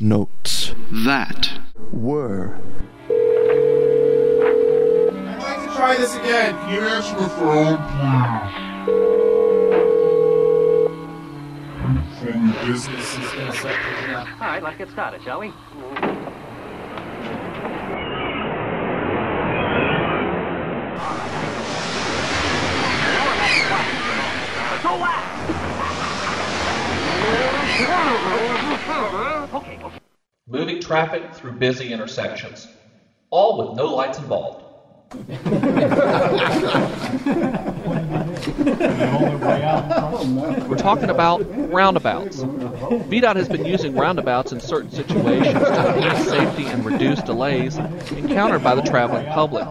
notes that were. I'd like to try this again. Can you answer the phone, please? From the business is going to set things up. All right, let's get started, shall we? Moving traffic through busy intersections, all with no lights involved. We're talking about roundabouts. VDOT has been using roundabouts in certain situations to enhance safety and reduce delays encountered by the traveling public.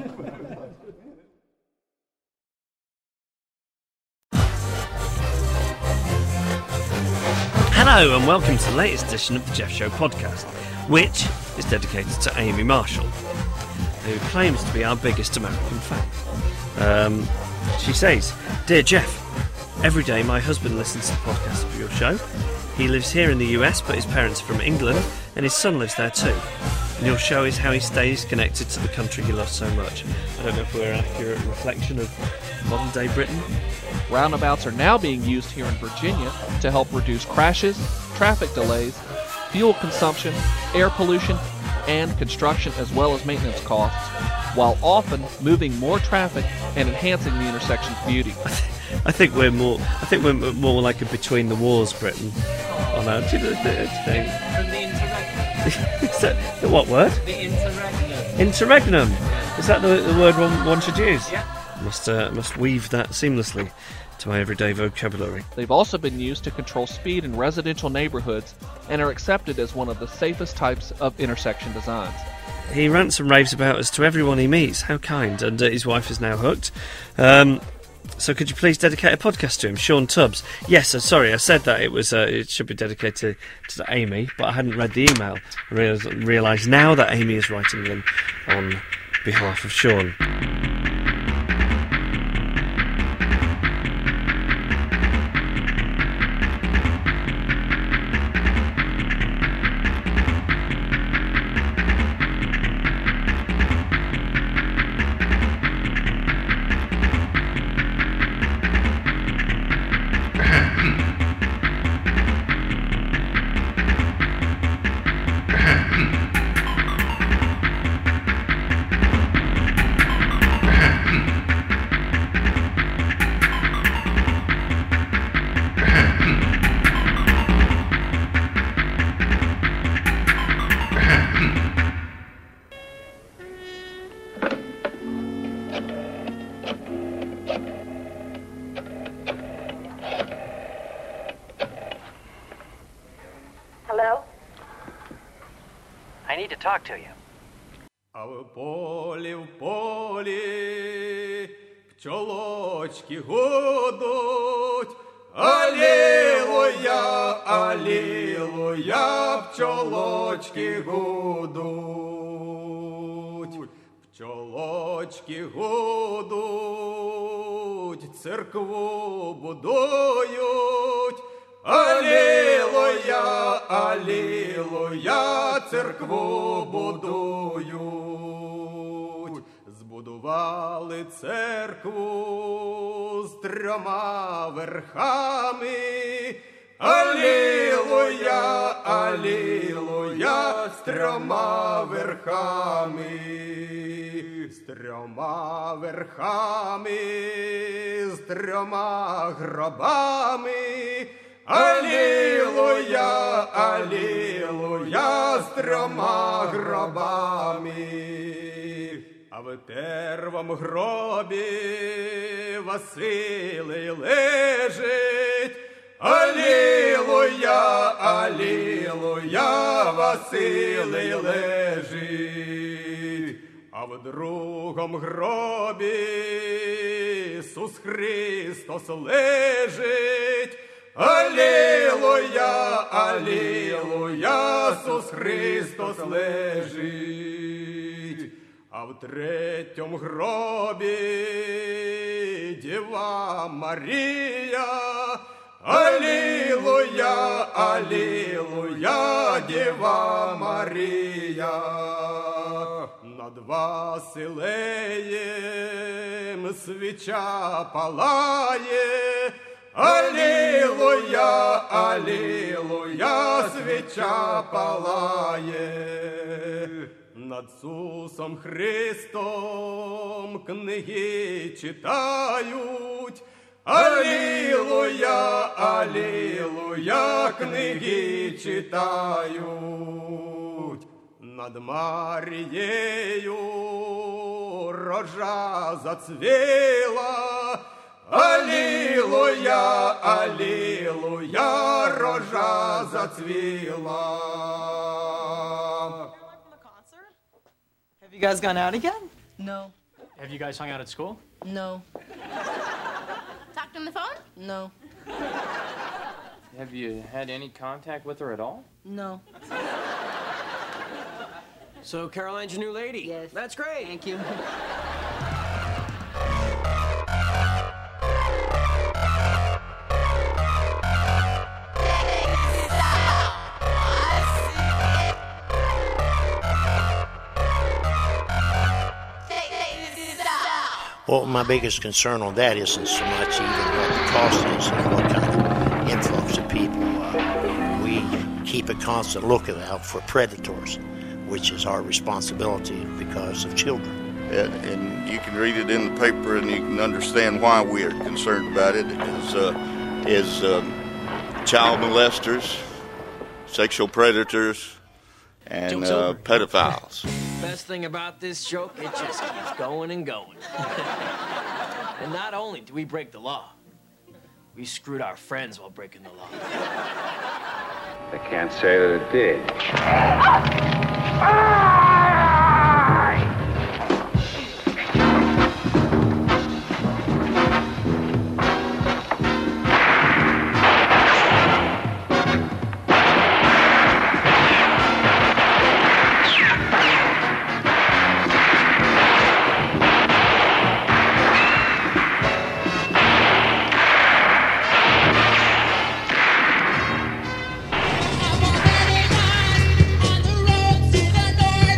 Hello and welcome to the latest edition of the Jeff Show podcast, which is dedicated to Amy Marshall, who claims to be our biggest American fan. She says, "Dear Jeff, every day my husband listens to the podcast of your show. He lives here in the US, but his parents are from England, and his son lives there too. And your show is how he stays connected to the country he loves so much." I don't know if we're an accurate reflection of modern-day Britain. Roundabouts are now being used here in Virginia to help reduce crashes, traffic delays, fuel consumption, air pollution, and construction as well as maintenance costs, while often moving more traffic and enhancing the intersection's beauty. I think we're more like a between the wars Britain. Oh no, do you think? From the interregnum. Is that the what word? The interregnum. Interregnum. Is that the word one should use? Yeah. Must weave that seamlessly to my everyday vocabulary. They've also been used to control speed in residential neighborhoods and are accepted as one of the safest types of intersection designs. He rants and raves about us to everyone he meets. How kind. And his wife is now hooked. So could you please dedicate a podcast to him? Sean Tubbs. Yes, sorry, I said that it should be dedicated to Amy, but I hadn't read the email. I realise now that Amy is writing them on behalf of Sean. Hello? I need to talk to you. А в полі, пчолочки гудуть, алілуя, алілуя, пчолочки гудуть, пчолочки гудуть, церкву будують, алілуя, алілуя, церкву будують. Збудували церкву з 3 верхами, алілуя, алілуя, з 3 верхами, з 3 верхами, з 3 гробами, алілуя, алілуя, з 3 гробами. А в первому гробі Василий лежить, алілуя, алілуя, Василий лежить. А в другому гробі Ісус Христос лежить, алілуя, алілуя, Ісус Христос лежить. А в третьому гробі Діва Марія, Аллилуйя, аллилуйя, Дева Мария. Над Василеем свеча палає. Аллилуйя, аллилуйя, свеча палає. Над Ісусом Христом книги читають. Аллилуйя, аллилуйя, книги читають. Над Марією рожа зацвіла. Аллилуйя, аллилуйя, рожа зацвіла. Have you guys gone out again? No. Have you guys hung out at school? No. Talked on the phone? No. Have you had any contact with her at all? No. So Caroline's your new lady? Yes. That's great. Thank you. Well, my biggest concern on that isn't so much even what the cost is and what kind of influx of people. We keep a constant lookout for predators, which is our responsibility because of children. And you can read it in the paper and you can understand why we are concerned about it as child molesters, sexual predators, and pedophiles. Best thing about this joke, it just keeps going and going. And not only do we break the law, we screwed our friends while breaking the law. I can't say that it did. I want everyone on the road to the north.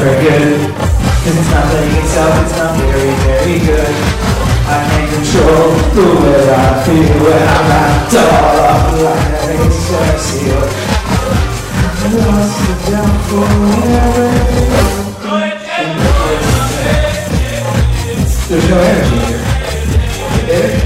very good. Cause it's not playing itself, it's not very, very good. I can't control the way I feel when I'm wrapped all up like a sex seal. Lost the down forever. There's no energy here. There.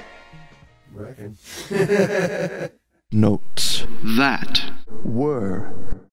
Notes that were